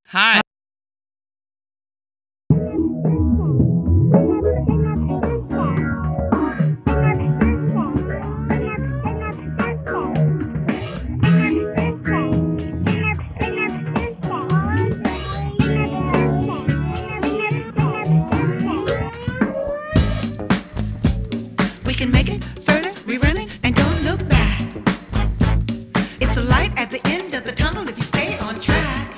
Hi. We can make it further, rerunning, and don't look back. It's a light at the end of the tunnel if you stay on track.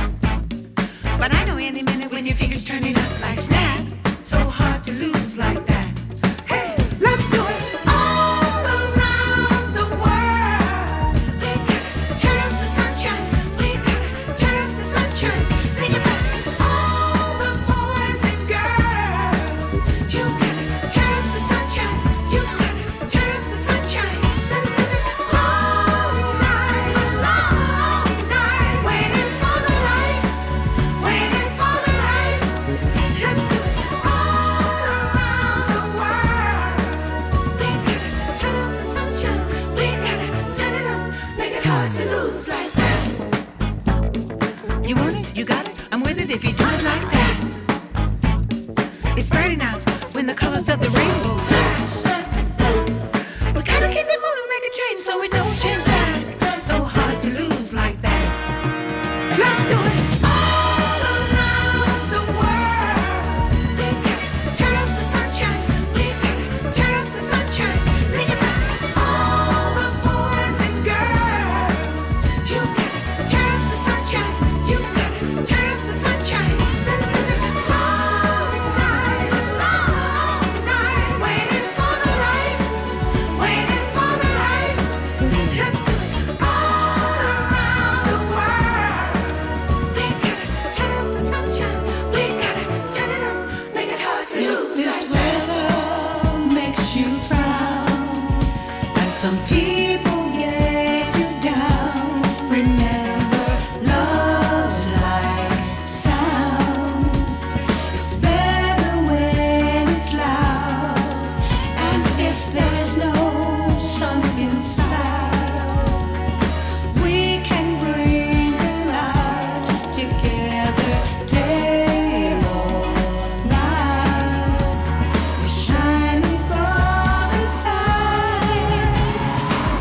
But I know any minute when your fingers turning up like snap. So hard to lose like that. Hey, let's do it all around the world. We gotta turn up the sunshine. We gotta turn up the sunshine. Sing it back. All the boys and girls. You gotta turn up the sunshine. You gotta turn up the sunshine. Send it all night long night. Waiting for the light. Waiting for the light. Let's do it all around the world. We gotta turn up the sunshine. We gotta turn it up. Make it hard to lose like that. You want it? You got it? I'm with it if you do it like that. It's spreading out when the colors of the rainbow flash. We gotta keep it moving, make a change so it don't change back. So hard to lose like that. Let's do it all around the world. We gotta turn up the sunshine. We gotta turn up the sunshine. Sing it back. All the boys and girls. You gotta turn up the sunshine. You gotta turn up the sunshine. Send it all night long night. Waiting for the light. Waiting for the light. Let's do it all around the world. We gotta turn up the sunshine. We gotta turn it up. Make it hard to lose. This weather makes you frown, and some people get you down. Remember, love's like sound. It's better when it's loud, and if there's no sun inside, we can bring the light together day or night. We're shining from inside.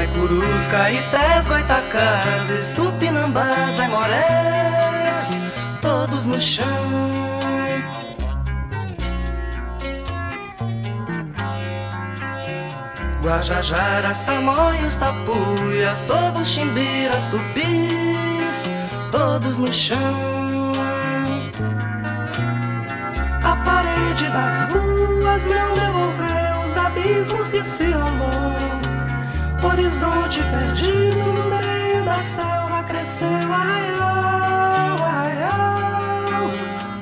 Itaicurus, Caetés, Goitacazes, Tupinambás, Aimorés, todos no chão. Guajajaras, Tamoios, Tapuias, todos chimbiras, tupis, todos no chão. A parede das ruas não devolveu os abismos que se rolou. Horizonte perdido no meio da selva cresceu, arraial, arraial.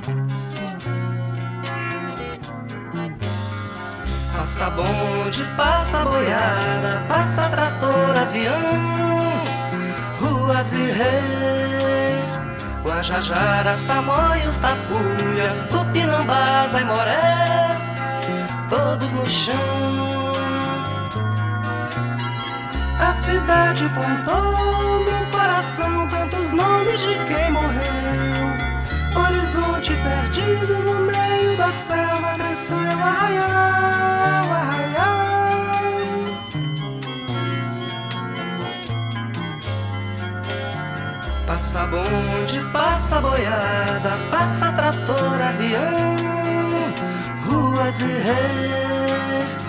Passa bonde, passa boiada, passa trator, avião, ruas e reis, Guajajaras, Tamoios, Tapuias, Tupinambás, Aimorés, todos no chão. A cidade plantou no coração tantos nomes de quem morreu. Horizonte perdido no meio da selva cresceu, arraial, arraial. Passa bonde, passa boiada, passa trator, avião, ruas e reis.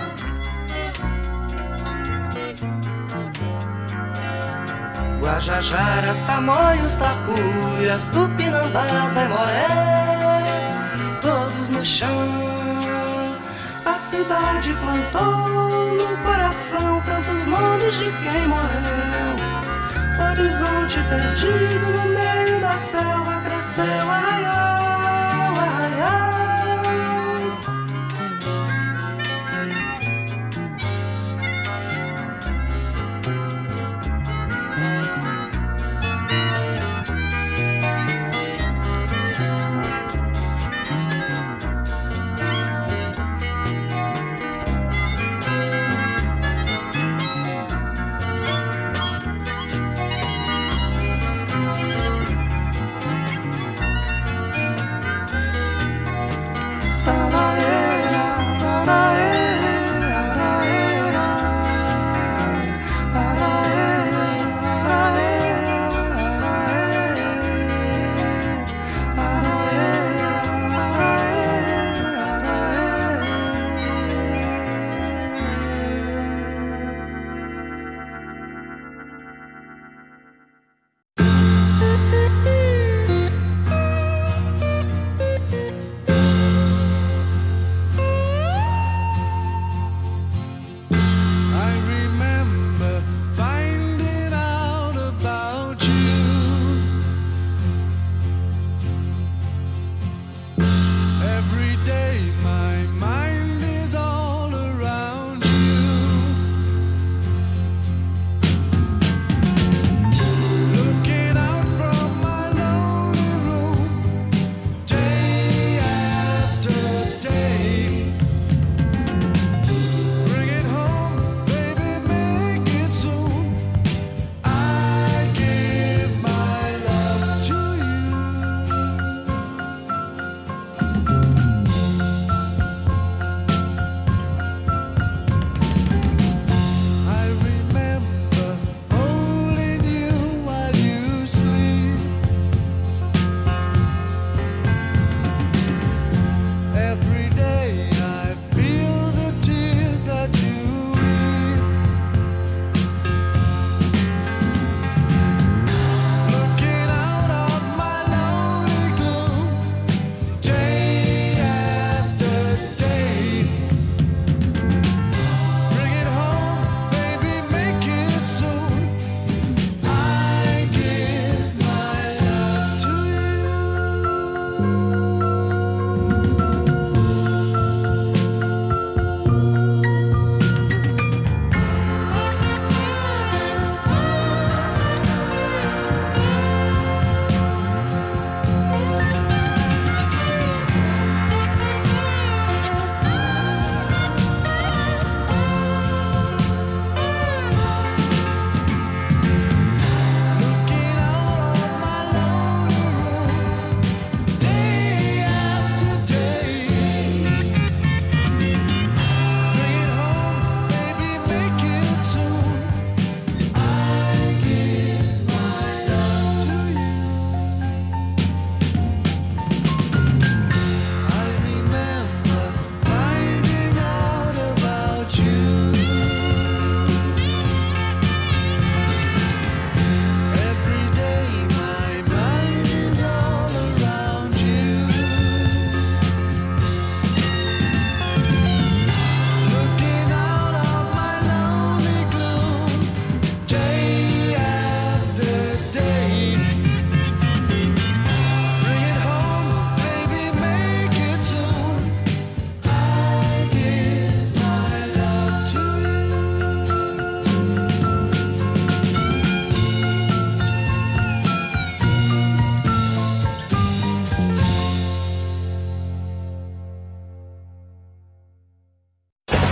Guajajaras, Tamoios, Tapuias, Tupinambás, Aimorés, todos no chão. A cidade plantou no coração tantos nomes de quem morreu. Horizonte perdido no meio da selva cresceu, arraial, arraial.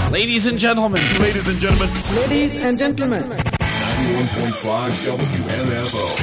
Ladies and gentlemen. Ladies and gentlemen. Ladies and gentlemen. 91.5 WMFO.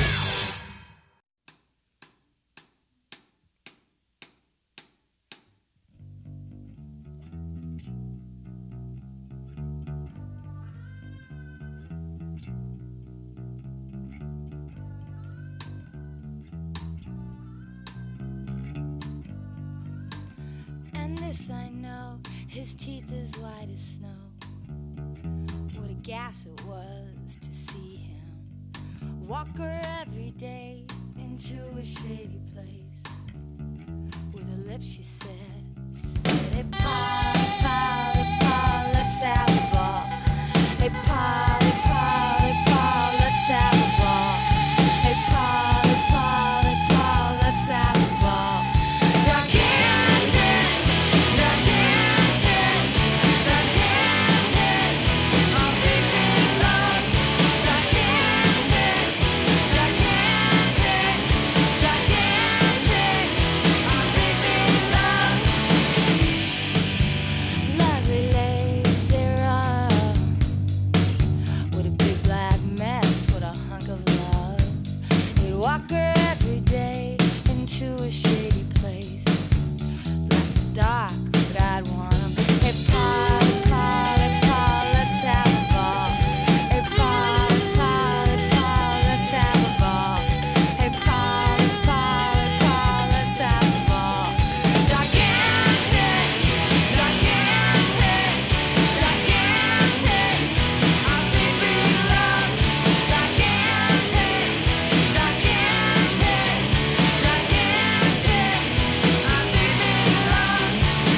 And this I know, his teeth as white as snow. What a gas it was to see him walk her every day into a shady place. With her lips she said, hey Paul, Paul, hey Paul, let's have a ball. Hey Paul, hey Paul, hey Paul, let's have a ball. Hey Paul, hey Paul, hey Paul, let's have a ball. Gigantic, gigantic, gigantic, a big, big love. Gigantic, gigantic, gigantic, a big, big love. Lovely legs, they run with a big black mess, with a hunk of love. He'd walk her every day into a shady place. Black's dark, but I'd want him. Hey Paul, Paul, hey Paul, let's have a ball. Hey Paul, Paul, hey Paul, let's have a ball. Hey Paul, Paul, hey Paul, let's have a ball. Gigantic, gigantic, gigantic, a big, big love. Gigantic, gigantic, gigantic, a big, big love.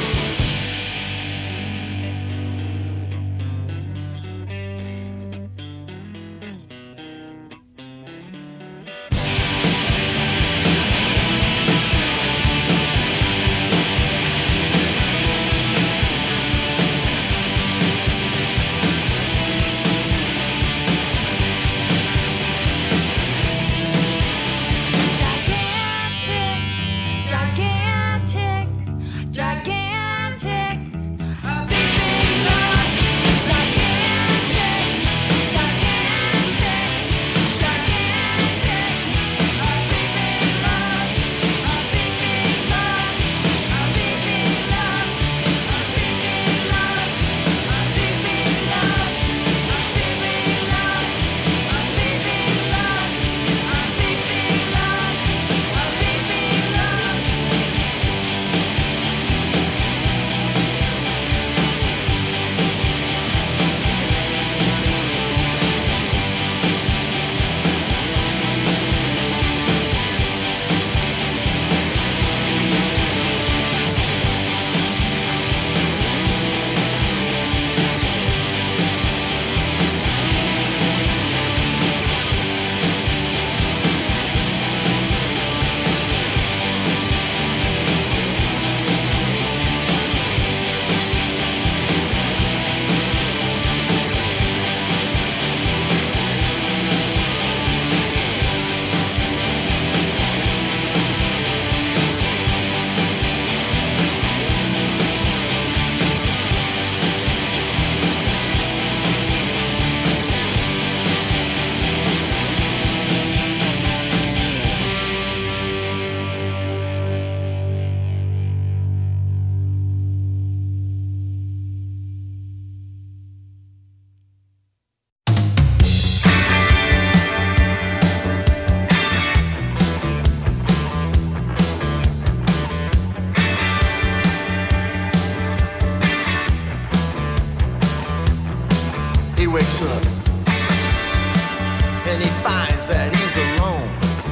Gigantic, gigantic, gigantic, a big, big love. Gigantic, gigantic, gigantic, a big, big love. A big, big love. A big, big love. A big, big love. A big, big love. A big, big love. A big, big love. A big, big love. A big, big love. He wakes up and he finds that he's alone.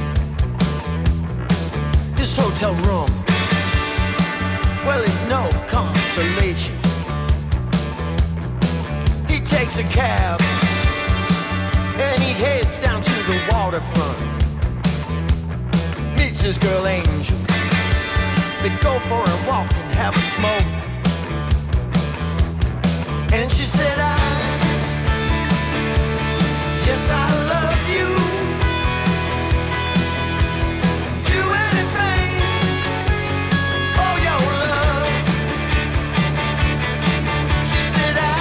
His hotel room, well, it's no consolation. He takes a cab and he heads down to the waterfront. Meets his girl Angel. They go for a walk and have a smoke. And she said, yes, I love you. Do anything for your love. She said,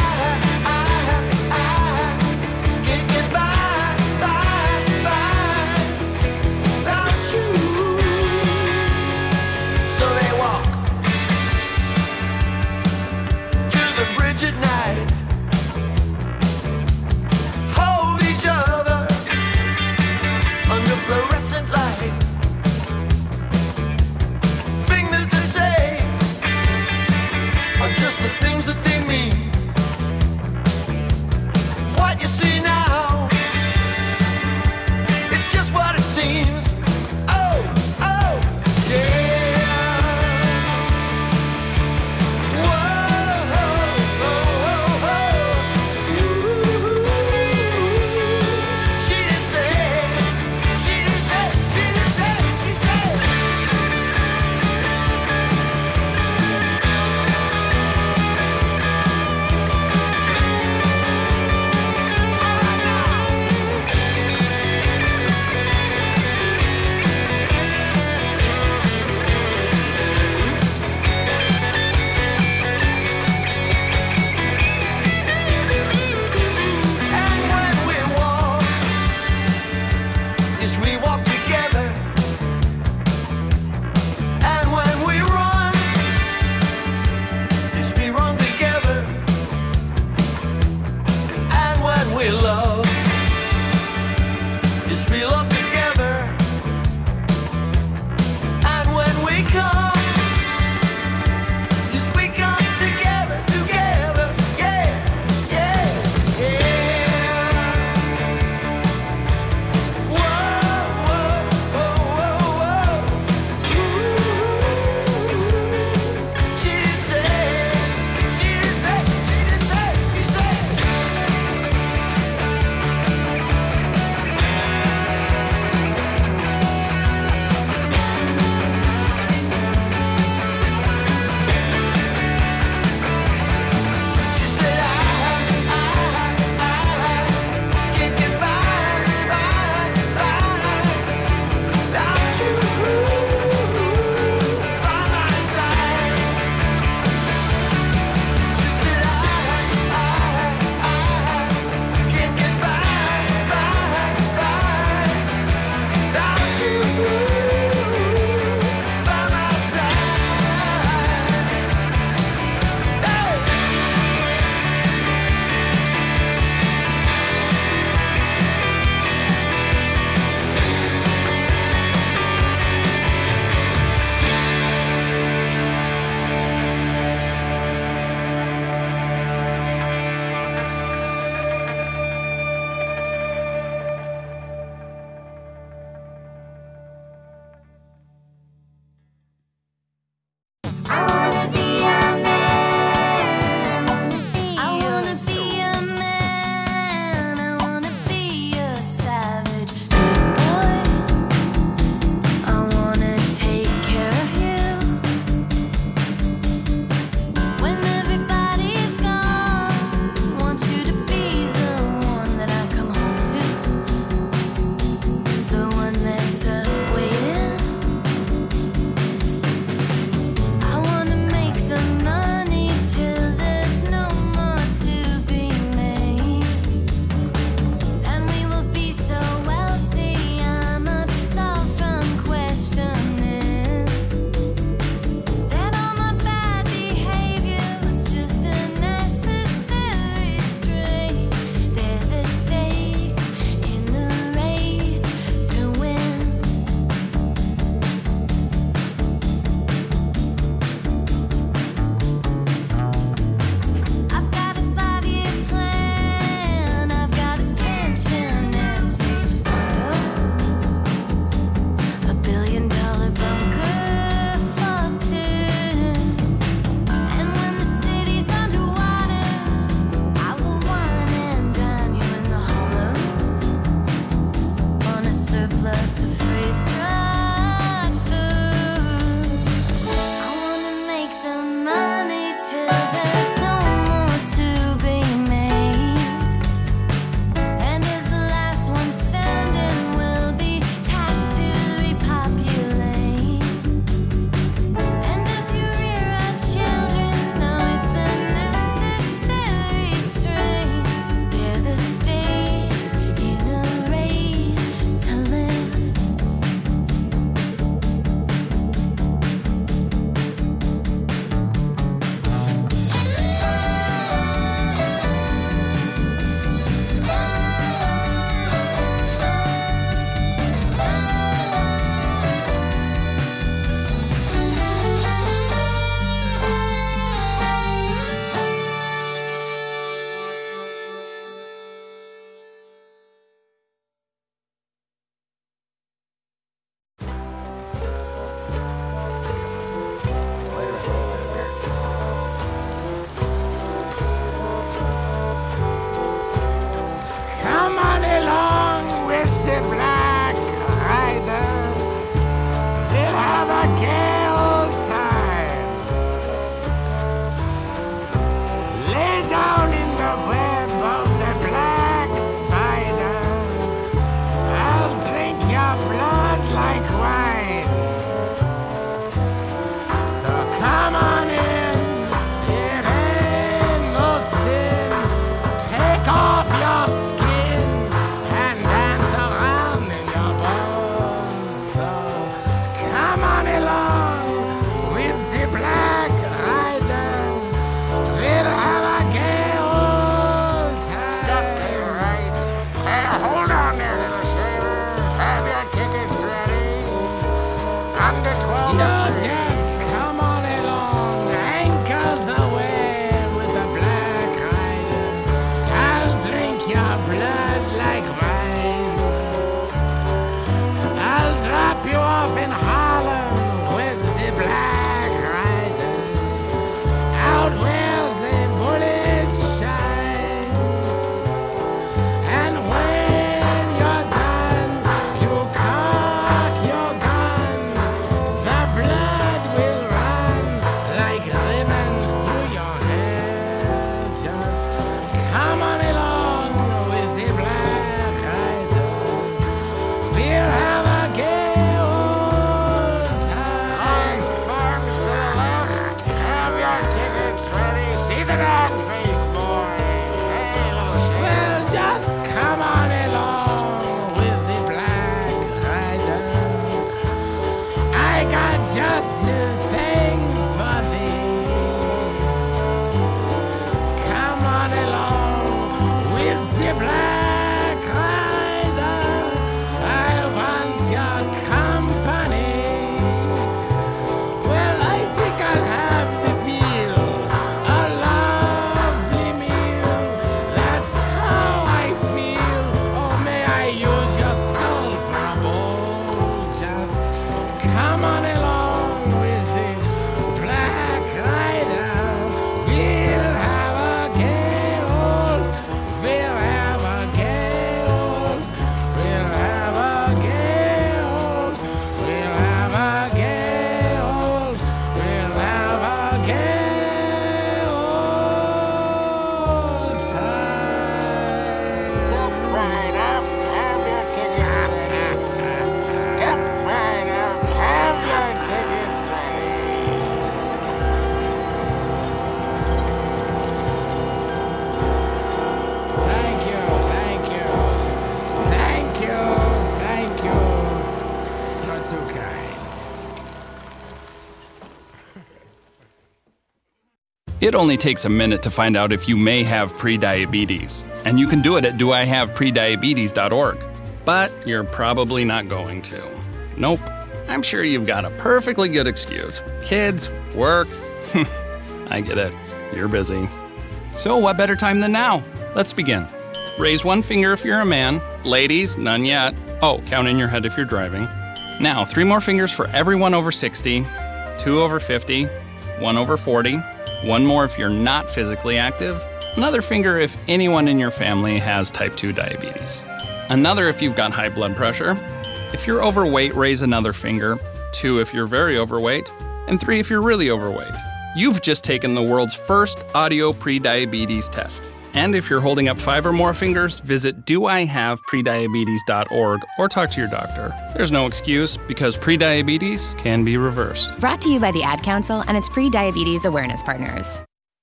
It only takes a minute to find out if you may have prediabetes, and you can do it at doihaveprediabetes.org. But you're probably not going to. Nope. I'm sure you've got a perfectly good excuse. Kids, work. I get it. You're busy. So what better time than now? Let's begin. Raise one finger if you're a man. Ladies, none yet. Oh, count in your head if you're driving. Now, 3 more fingers for everyone over 60, 2 over 50, 1 over 40, 1 more if you're not physically active, another finger if anyone in your family has type 2 diabetes, another if you've got high blood pressure. If you're overweight, raise another finger, 2 if you're very overweight, and 3 if you're really overweight. You've just taken the world's first audio prediabetes test. And if you're holding up 5 or more fingers, visit doihaveprediabetes.org or talk to your doctor. There's no excuse because prediabetes can be reversed. Brought to you by the Ad Council and its pre-diabetes awareness partners.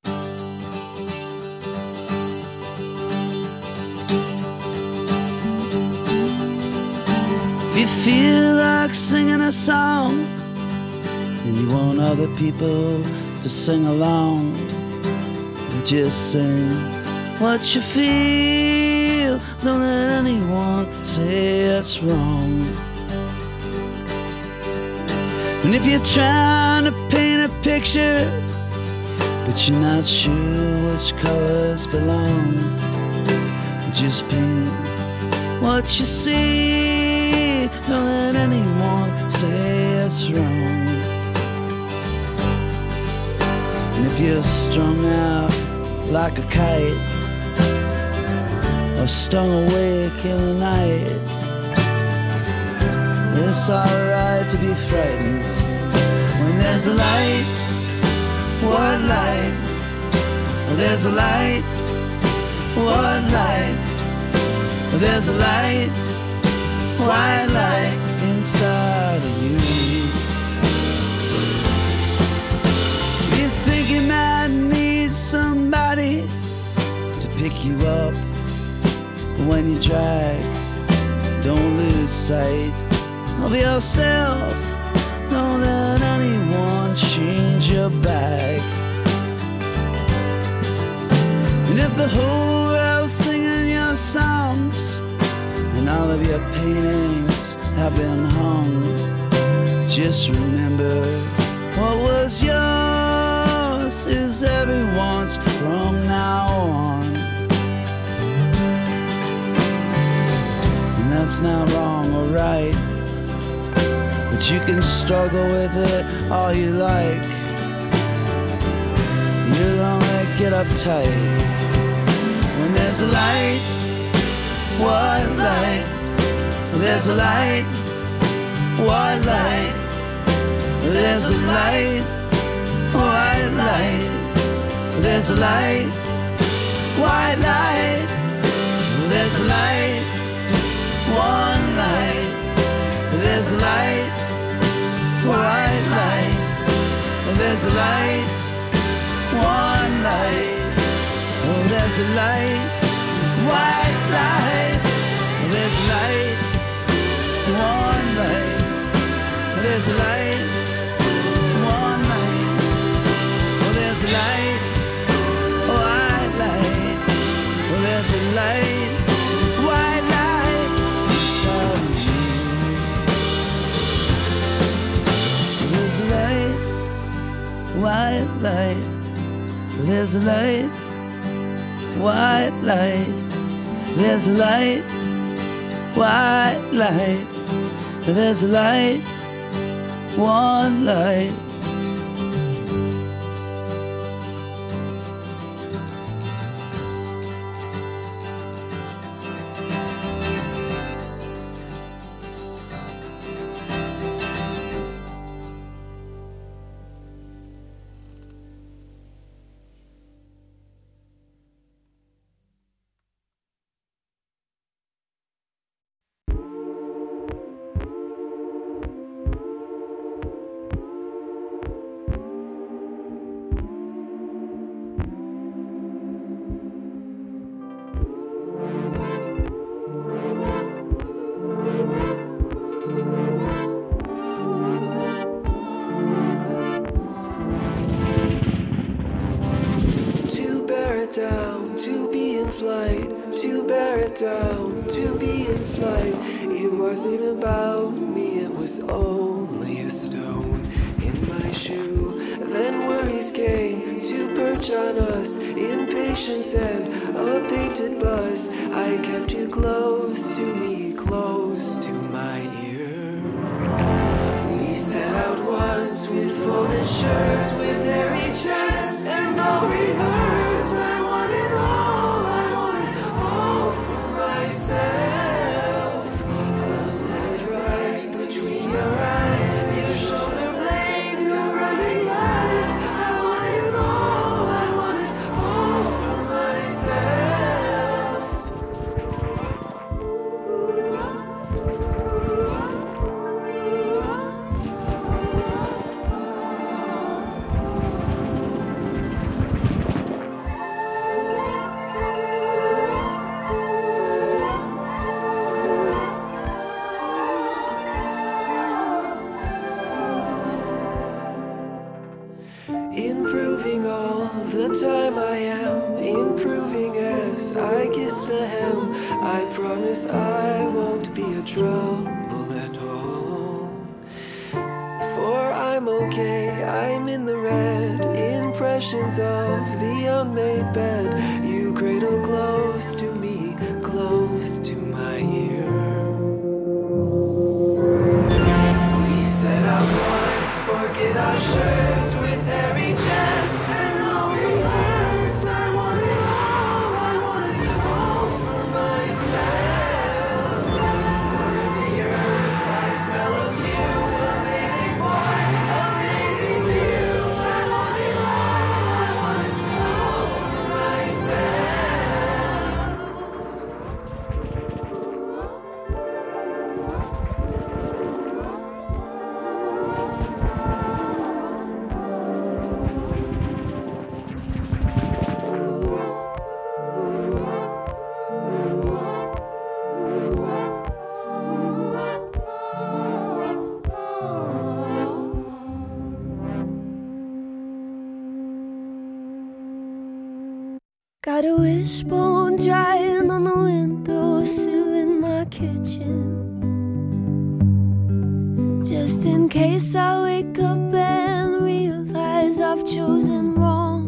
If you feel like singing a song and you want other people to sing along, just sing what you feel. Don't let anyone say it's wrong. And if you're trying to paint a picture but you're not sure which colors belong, just paint what you see. Don't let anyone say it's wrong. And if you're strung out like a kite or stung awake in the night, it's alright to be frightened when there's a light. What light? There's a light. What light? There's a light. White light inside of you. You think you might need somebody to pick you up when you drag. Don't lose sight of yourself. Don't let anyone change your bag. And if the whole world's singing your songs and all of your paintings have been hung, just remember what was yours is everyone's from now on. And that's not wrong or right, but you can struggle with it all you like. You'll only get uptight when there's a light. What light? There's a light. What light? There's a light. White light. There's a light. White light. There's a light. One light. There's a light. White light. There's a light. One light. Oh, there's a light. White light. There's a light. One light. There's a light. One light. Oh, there's a light. White light. Oh, there's a light. White light inside of you. There's a light. White light. There's a light. White light. There's a light. White light. There's a light. One light. down to be in flight. It wasn't about me, it was only a stone in my shoe. Then worries came to perch on us, impatience and a painted bus. I kept you close to me, close to my ear. We set out once with folded shirts, with hairy chests and no rehearse. I wanted all for myself. A sad right between your eyes, your shoulder blade, your running life. I wanted all for myself. Improving all the time I am, improving as I kiss the hem. I promise I won't be a trouble at home. For I'm okay, I'm in the red. Impressions of the unmade bed. You cradle close to me, close to my ear. We set out once, forget our shirts with hairy chests and no rehearse. I wanted all for myself. Burn the earth, I smell of you, amazing boy, amazing view. I wanted all for Got a wishbone drying on the windowsill in my kitchen, just in case I wake up and realize I've chosen wrong.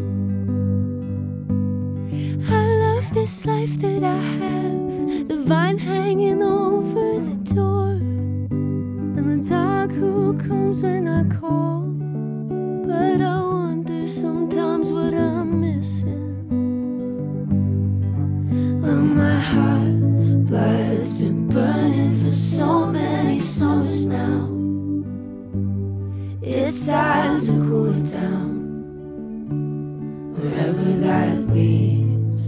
I love this life that I have, the vine hanging over the door, and the dog who comes when I call. But I wonder sometimes what I'm missing. Well, my heart blood's been burning for so many summers now. It's time to cool it down, wherever that leads.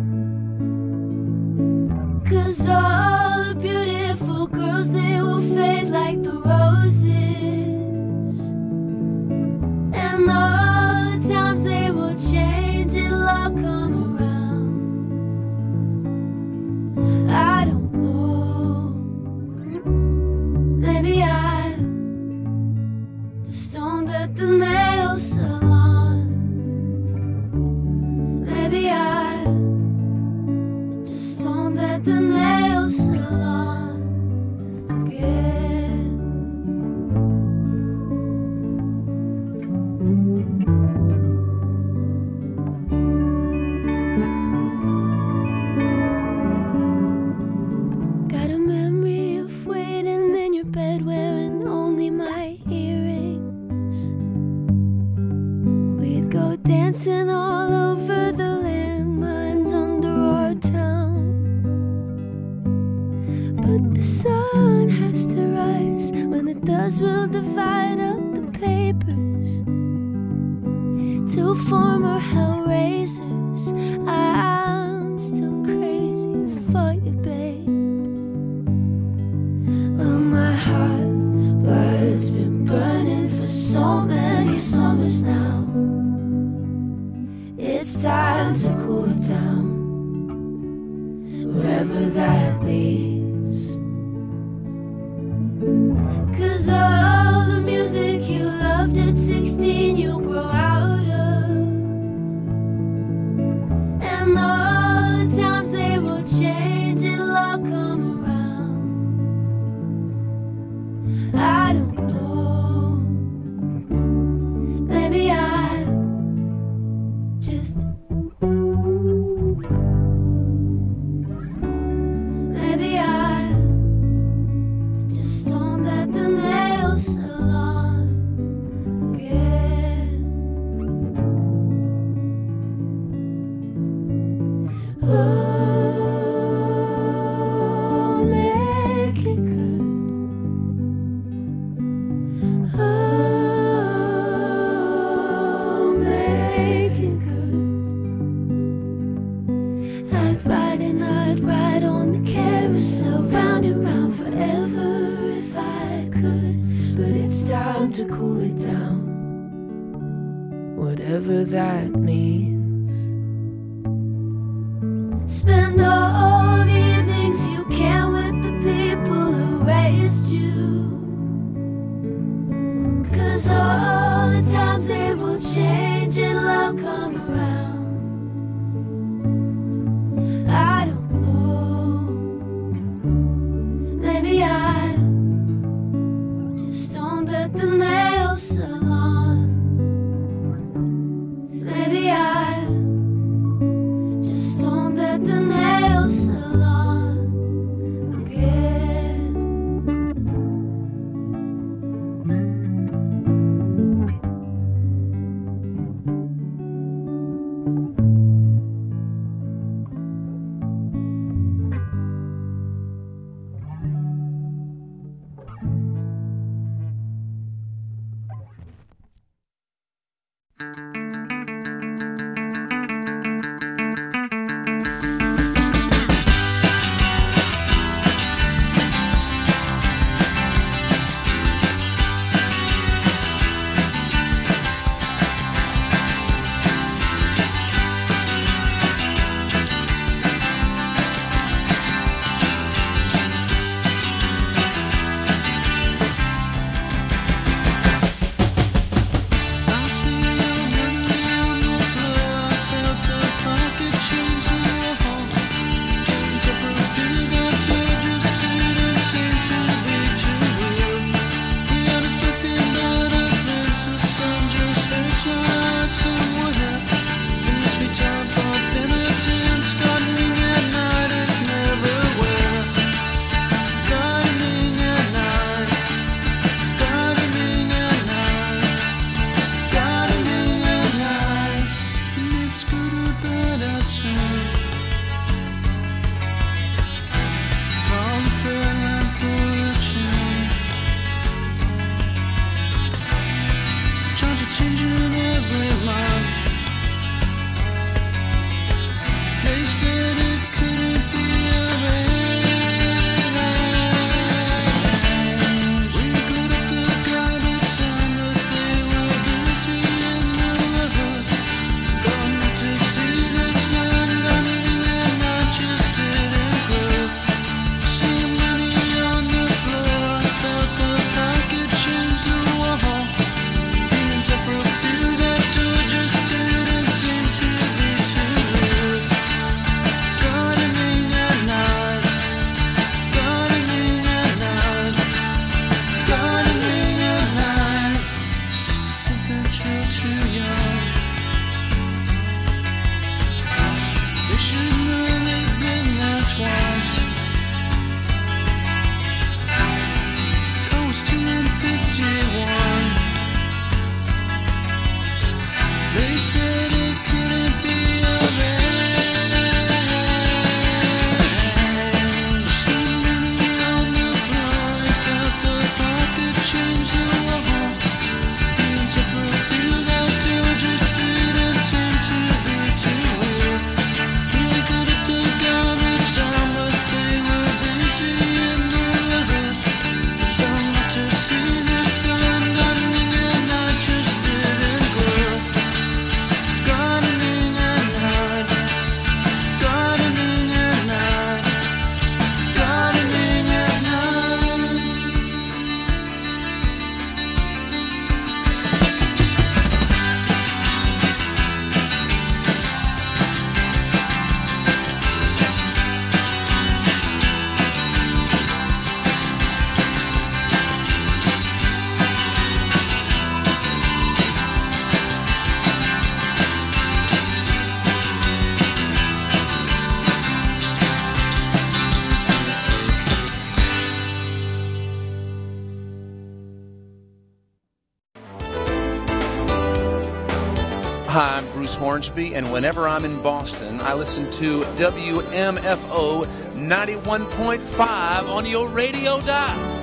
'Cause all the beautiful girls, they will fade like the roses, and all the times they will change and love come around. I don't know, maybe I'm the stone that the nails salon. Maybe I'm just stone that the nails salon again. Got a memory of waiting in your bed wearing only my earrings. We'd go dancing all over the landmines under our town. But the sun has to rise. When it does, we'll divide up the papers. Two former hellraisers, I'm still crazy for you, babe. Well, my heart blood's been burning for so many summers now. It's time to cool it down, wherever that leads. 'Cause all the music you loved at 16 you grow out of, and all the times they will change and To cool it down, whatever that means. Spend all the evenings you can with the people who raised you, 'cause all the times they will change and love come around. I don't know, maybe I just don't let the nail salon. Maybe I just don't let the nail salon again. Change the world, the interpreter that do just Hi, I'm Bruce Hornsby, and whenever I'm in Boston, I listen to WMFO 91.5 on your radio dial.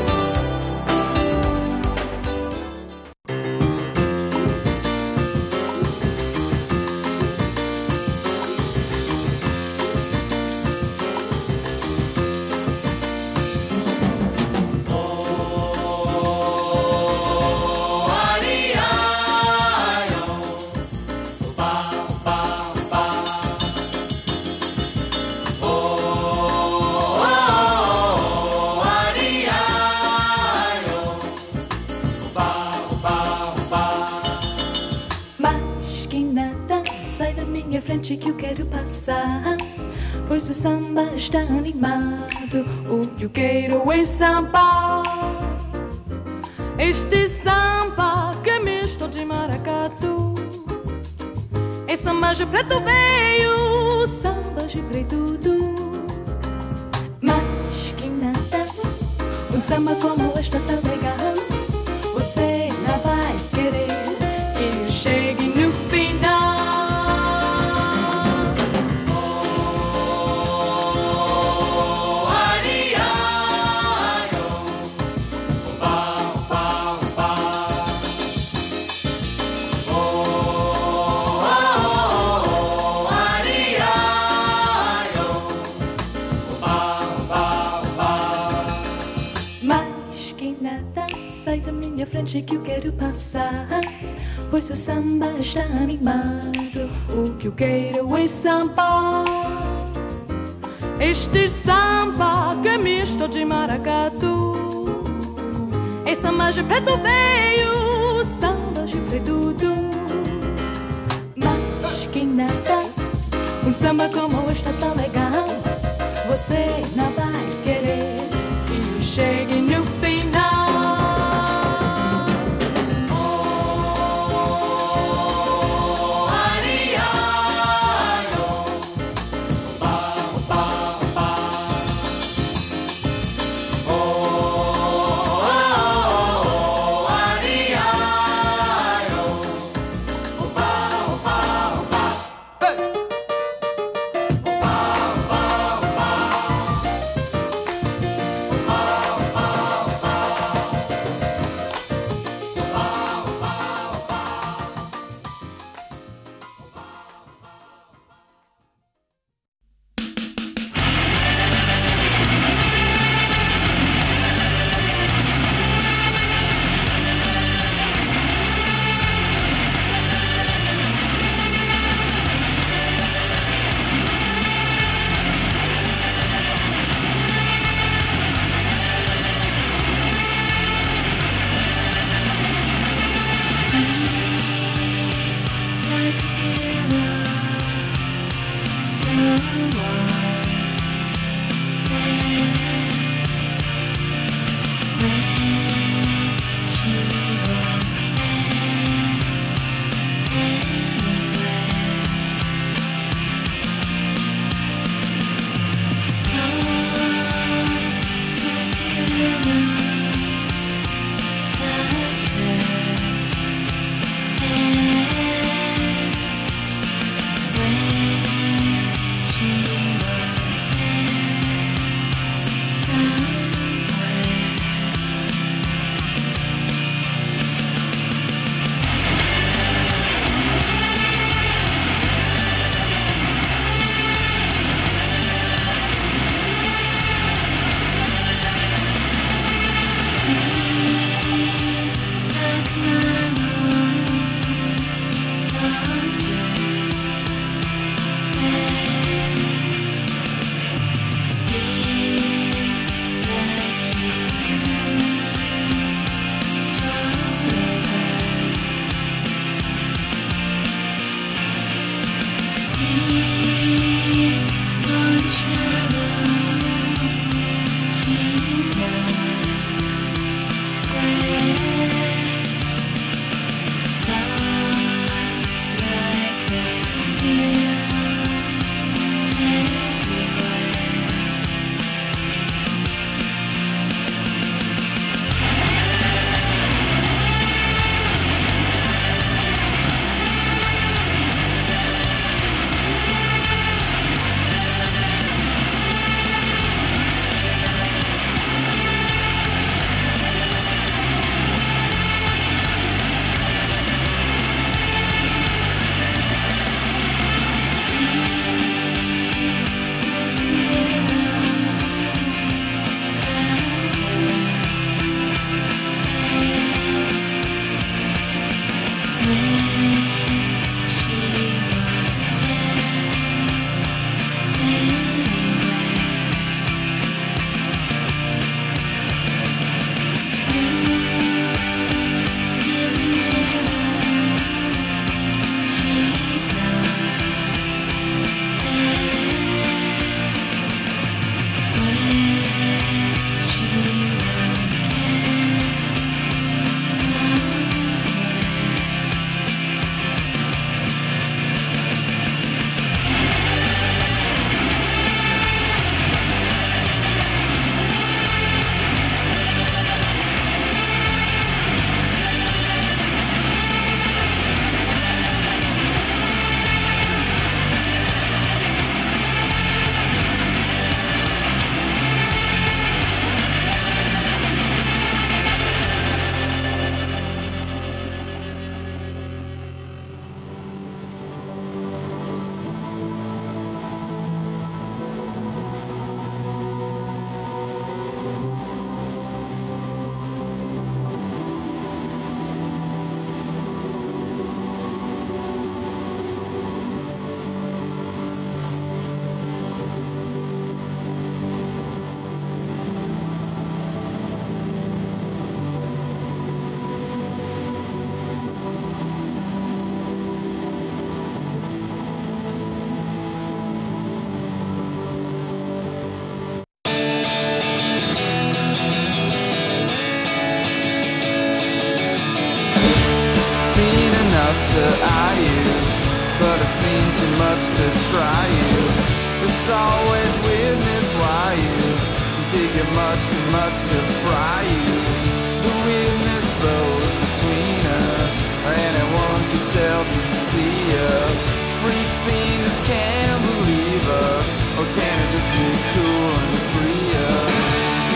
Que eu quero passar, pois o samba está animado. O que eu quero é samba. Este samba que é misto de maracatu. É samba de preto veio, samba de preto do. Mas que nada, um samba como este tá legal. Você não vai querer que eu chegue no final. Frente que eu quero passar, pois o samba está animado. O que eu quero é samba. Este samba que é misto de maracatu. É samba de preto veio, samba de preto do. Mas que nada, um samba como este tão legal. Você não vai querer que eu chegue no final. Bye. enough to eye you, but I've seen too much to try you. It's always weirdness why you dig it much too much to fry you. The weirdness flows between us, anyone can tell to see us. Freak scene just can't believe us, or can it just be cool and free us?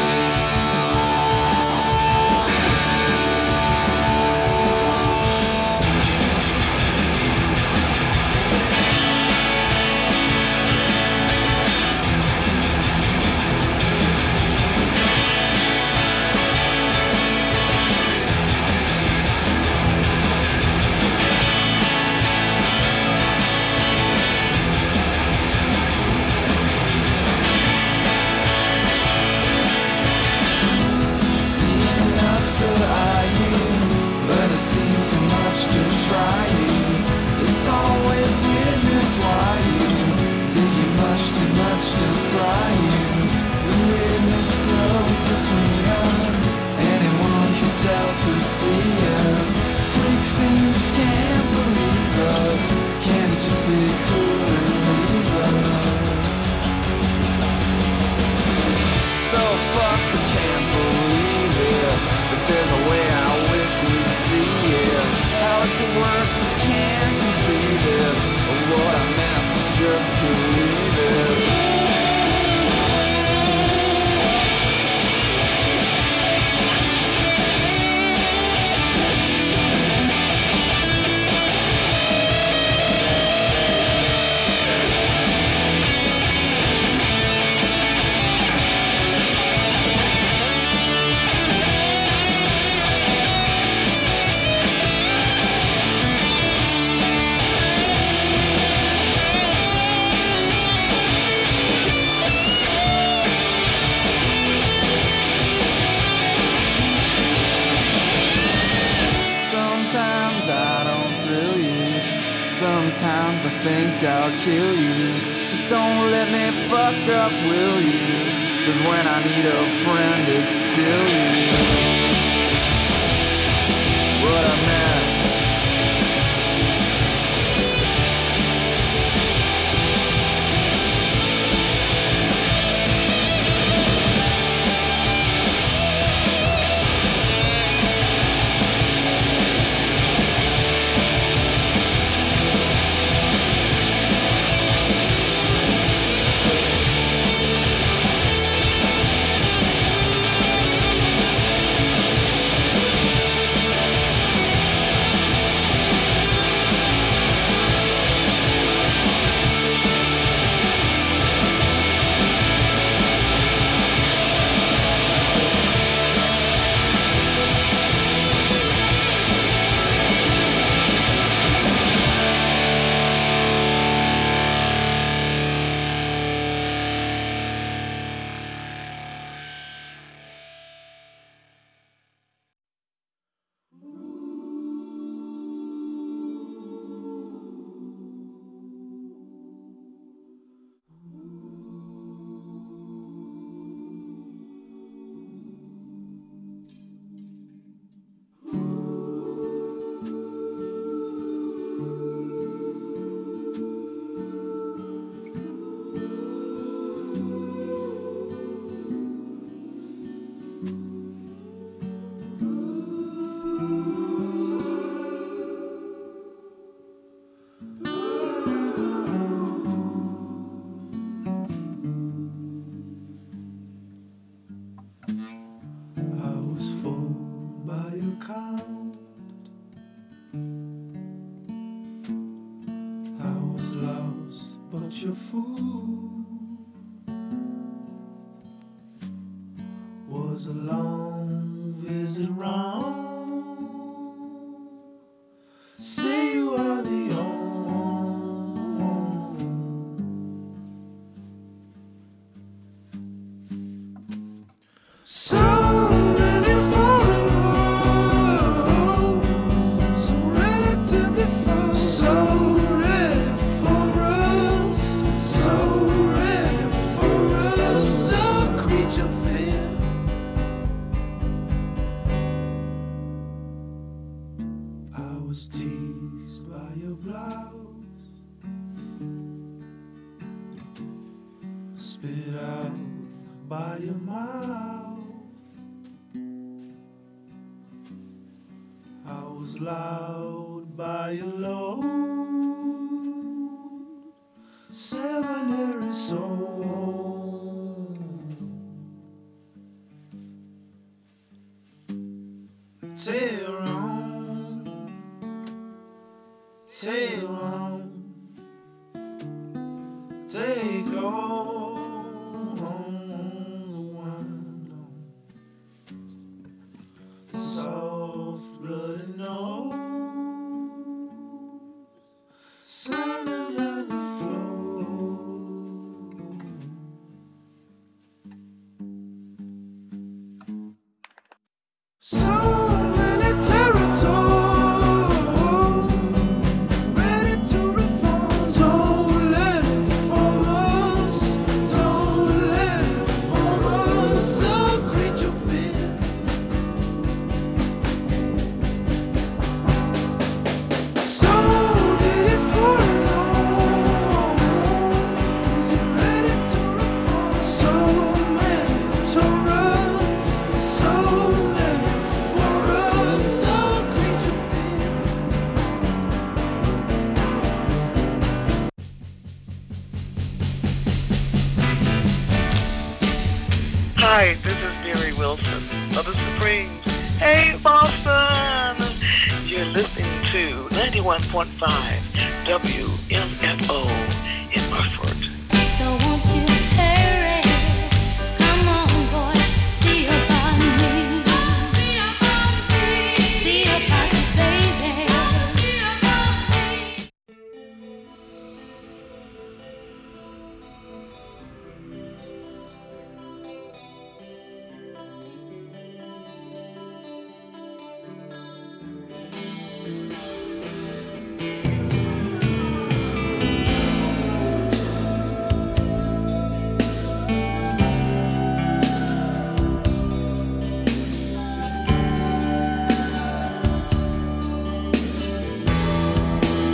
It's always weirdness why you dig you much too much to fry you. The weirdness flows between us, anyone can tell to see us. Freak scenes can't believe us, can it just be cool and leave us? So fucked I can't believe it. If there's a way I wish we'd see it, how it could work just can't conceive it. What I'm asked is just to leave it. Sometimes I think I'll kill you. Just don't let me fuck up, will you? 'Cause when I need a friend, it's still you. What I meant. Your food was a long visit round. Say you are the only. So many foreign roads, so relatively far, so ready for us. So ready for us, a creature fear. Squeezed by your blouse, spit out by your mouth. I was loud by your load, seminary soul. Tail on, tail on, take all on the window. Soft bloody nose, sounding on the floor. So many territories ready to reform. Don't let it form us. Don't let it form us. So create your fear. So did it for us all. Is it ready to reform? So many Torahs. So many for us. So create your fear. Hi, this is Mary Wilson of the Supremes. Hey, Boston! You're listening to 91.5 WMFO in Hartford. So won't you